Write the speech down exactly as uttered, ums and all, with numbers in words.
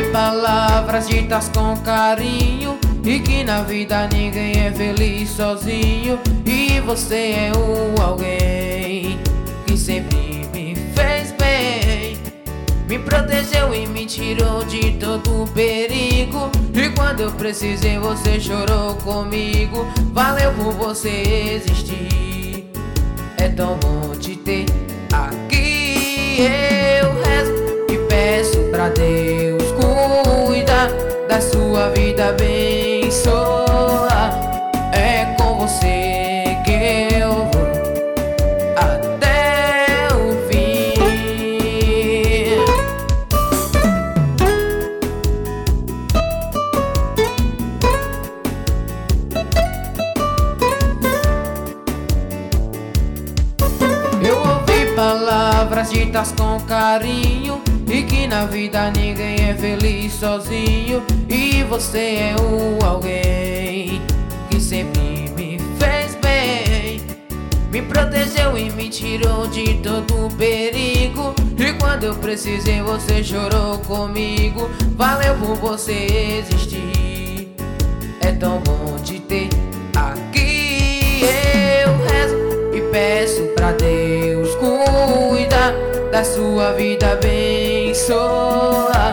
palavras ditas com carinho, e que na vida ninguém é feliz sozinho. E você é o alguém que sempre me fez bem, me protegeu e me tirou de todo perigo. E quando eu precisei você chorou comigo. Valeu por você existir, é tão bom te ter aqui. Eu rezo e peço pra Deus cuidar da sua vida, abençoa. É com você que eu vou até o fim. Eu ouvi palavras ditas com carinho, e que na vida ninguém é feliz sozinho. E você é o alguém que sempre me fez bem, me protegeu e me tirou de todo perigo. E quando eu precisei você chorou comigo. Valeu por você existir, é tão bom te ter aqui. Eu rezo e peço pra Deus cuidar da sua vida, abençoa.